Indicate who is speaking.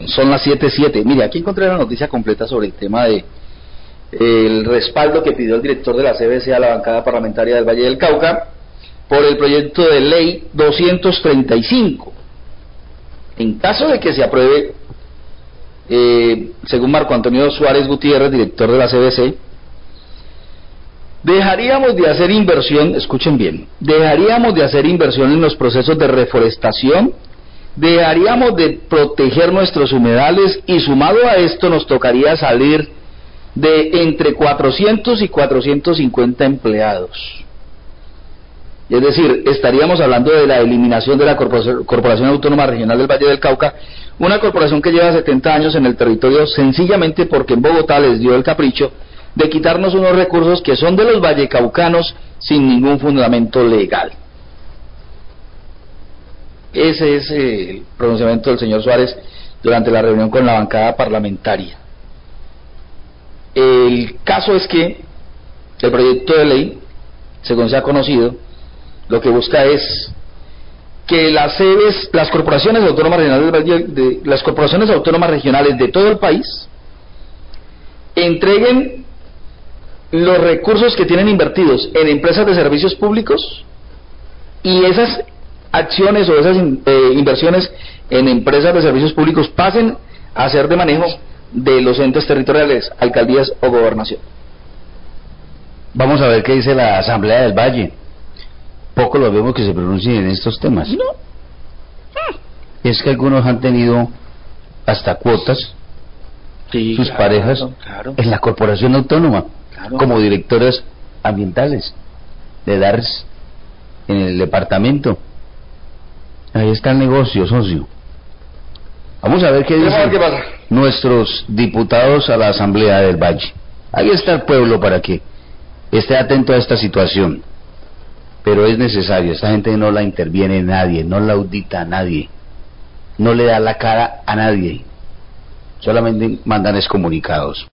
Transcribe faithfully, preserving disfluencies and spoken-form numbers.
Speaker 1: Son las siete siete. Mire, aquí encontré la noticia completa sobre el tema de el respaldo que pidió el director de la C B C a la bancada parlamentaria del Valle del Cauca por el proyecto de ley doscientos treinta y cinco. En caso de que se apruebe, eh, según Marco Antonio Suárez Gutiérrez, director de la C B C, dejaríamos de hacer inversión, escuchen bien, dejaríamos de hacer inversión en los procesos de reforestación, dejaríamos de proteger nuestros humedales y sumado a esto nos tocaría salir de entre cuatrocientos y cuatrocientos cincuenta empleados. Es decir, estaríamos hablando de la eliminación de la Corporación Autónoma Regional del Valle del Cauca, una corporación que lleva setenta años en el territorio sencillamente porque en Bogotá les dio el capricho de quitarnos unos recursos que son de los vallecaucanos sin ningún fundamento legal. Ese es eh, el pronunciamiento del señor Suárez durante la reunión con la bancada parlamentaria. El caso es que el proyecto de ley, según se ha conocido, lo que busca es que las C B C, las corporaciones autónomas regionales de, de, las corporaciones autónomas regionales de todo el país entreguen los recursos que tienen invertidos en empresas de servicios públicos y esas acciones o esas eh, inversiones en empresas de servicios públicos pasen a ser de manejo de los entes territoriales, alcaldías o gobernación.
Speaker 2: Vamos a ver qué dice la Asamblea del Valle. Poco lo vemos que se pronuncien en estos temas.
Speaker 1: No.
Speaker 2: Es que algunos han tenido hasta cuotas,
Speaker 1: sí,
Speaker 2: sus
Speaker 1: claro,
Speaker 2: parejas,
Speaker 1: claro.
Speaker 2: en la corporación autónoma,
Speaker 1: claro.
Speaker 2: como directoras ambientales de D A R S en el departamento. Ahí está el negocio, socio. Vamos a ver qué dicen
Speaker 1: ¿Qué pasa?
Speaker 2: nuestros diputados a la Asamblea del Valle. Ahí está el pueblo para que esté atento a esta situación. Pero es necesario, esta gente no la interviene nadie, no la audita a nadie, no le da la cara a nadie, solamente mandan excomunicados.